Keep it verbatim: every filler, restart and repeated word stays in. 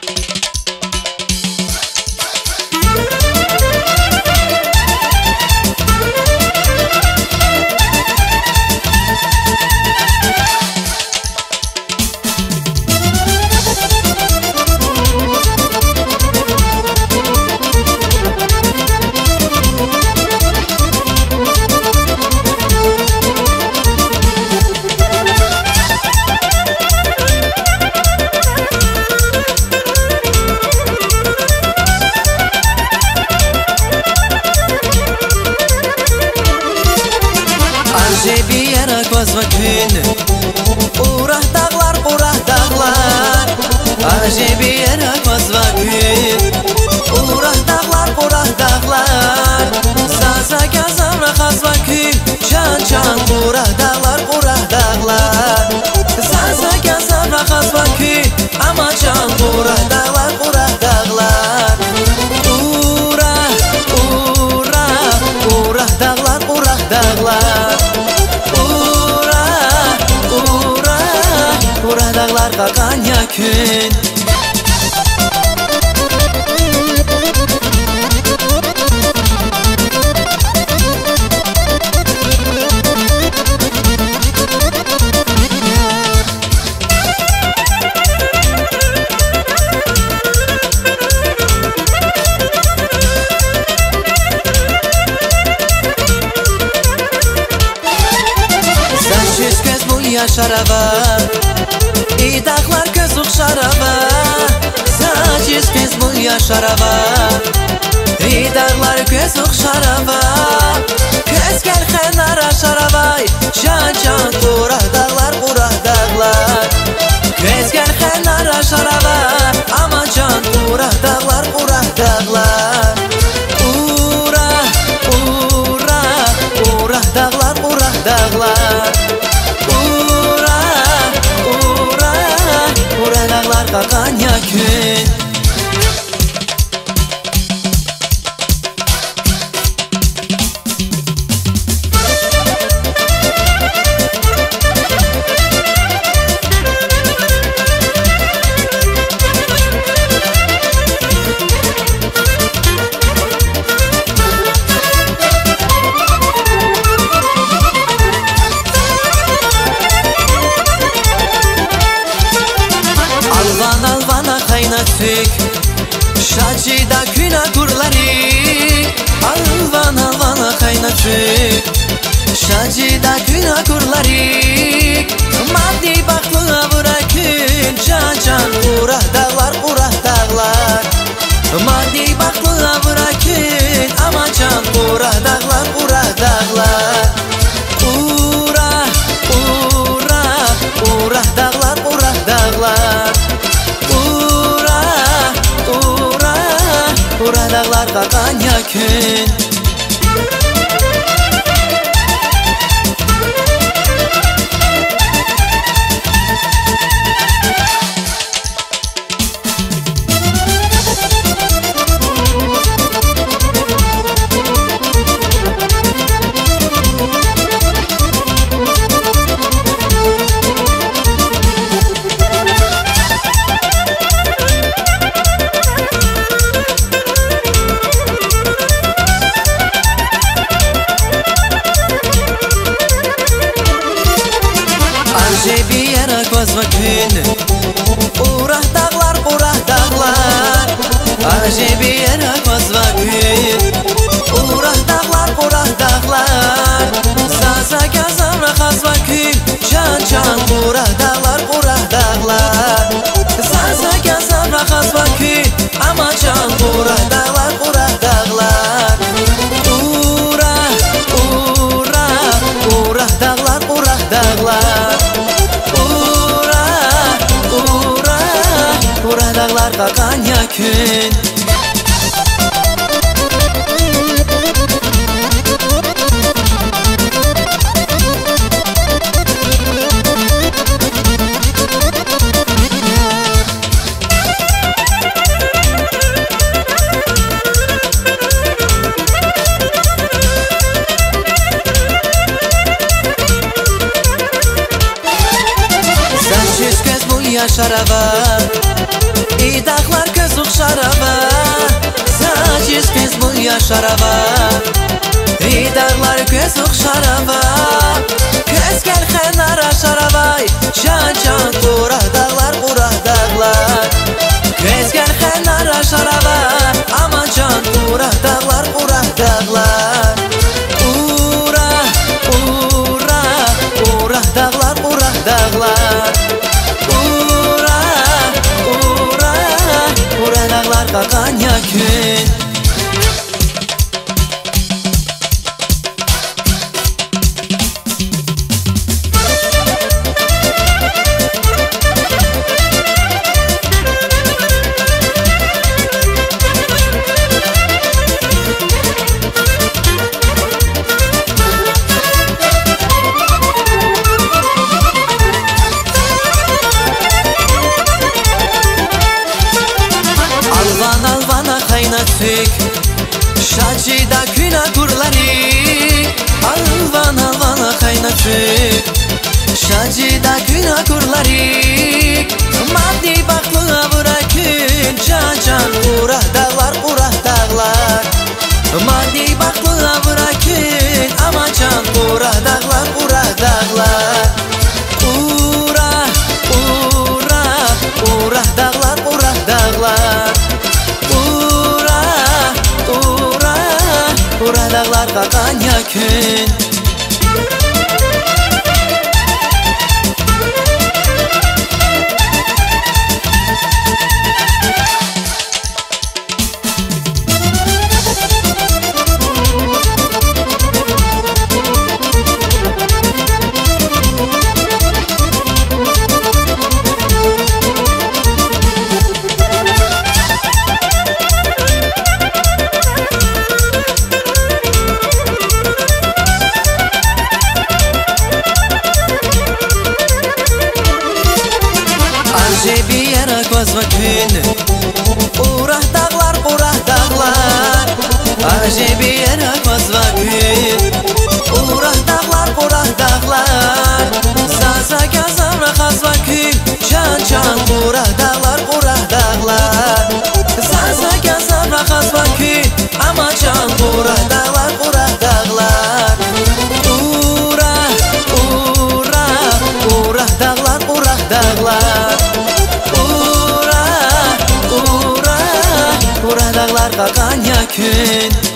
Cebiyerak vazvakün Urah dağlar, urah dağlar Cebiyerak vazvakün Urah dağlar, urah dağlar Zaza gazavra hazvakün Can can urah dağlar, urah dağlar Zaza gazavra hazvakün Ama can urah dağlar, urah dağlar Urah, urah, urah dağlar, urah dağlar Dağlar kakan yakın Sen yüz kez bu yaşarava İyi dağlar göz uğşarava Saç yüz kez bu yaşarava İyi dağlar göz uğşarava Göz gel xenara şaravay Can can urah dağlar urah dağlar Göz gel xenara şarava Ama can urah dağlar urah dağlar Urah urah urah dağlar urah dağlar Kakan yakın Şacida küna kurları Alvan alvana kaynatık Şacida küna kurları Maddi baklığa bırakın Can can urah dağlar urah dağlar Maddi baklığa bırakın Ama can urah dağlar urah dağlar Urah urah urah dağlar urah dağlar Urah dağlar kakan yakın Cebiyerak vazvakün Urah dağlar, urah dağlar Cebiyerak vazvakün Urah dağlar, urah dağlar Zaza gazavra hazvakün Can can urah dağlar, urah dağlar Zaza gazavra hazvakün Ama can urah dağlar, urah dağlar Urah, urah, urah dağlar, urah dağlar Urah dağlar kakan yakın Sen yüz kez bu yaşarava İyi dağlar şaraba Ey dağlar göz oxşaraba Göz gel xənara şaraba Can can qura dağlar qura dağlar Göz gel xənara şaraba Aman can qura dağlar qura dağlar Ura ura ura dağlar qura dağlar Ura ura ura dağlar qakan yakın Şacida güna kurları Alvan alvana kaynatık Şacida güna kurları Maddi baklığa bırakın Can can ura dağlar ura dağlar Maddi baklığa bırakın Ama can ura dağlar ura dağlar Ura ura ura dağlar ura dağlar Ura dağlar qakan yakın bir yere göz vakın Ura dağlar, ura dağlar Aje bir yere göz vakın Ura dağlar, ura dağlar Zaza gazam rahat vakın Can can ura dağlar, ura dağlar Zaza gazam rahat vakın Ama can ura dağlar, ura dağlar Ura, ura, ura dağlar, ura dağlar Ura dağlar qakan yakın